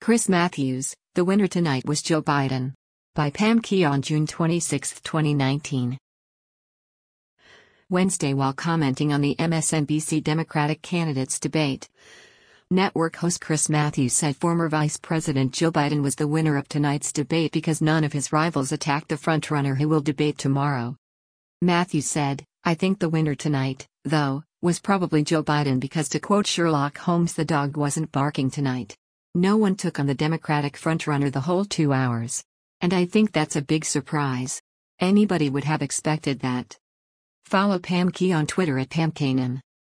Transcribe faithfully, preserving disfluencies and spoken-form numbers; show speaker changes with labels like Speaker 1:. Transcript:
Speaker 1: Chris Matthews, the winner tonight was Joe Biden. By Pam Key on June twenty-sixth, twenty nineteen. Wednesday, while commenting on the M S N B C Democratic candidates debate, network host Chris Matthews said former Vice President Joe Biden was the winner of tonight's debate because none of his rivals attacked the frontrunner who will debate tomorrow. Matthews said, "I think the winner tonight, though, was probably Joe Biden because, to quote Sherlock Holmes, the dog wasn't barking tonight. No one took on the Democratic frontrunner the whole two hours. And I think that's a big surprise. Anybody would have expected that." Follow Pam Key on Twitter at Pam Kanem.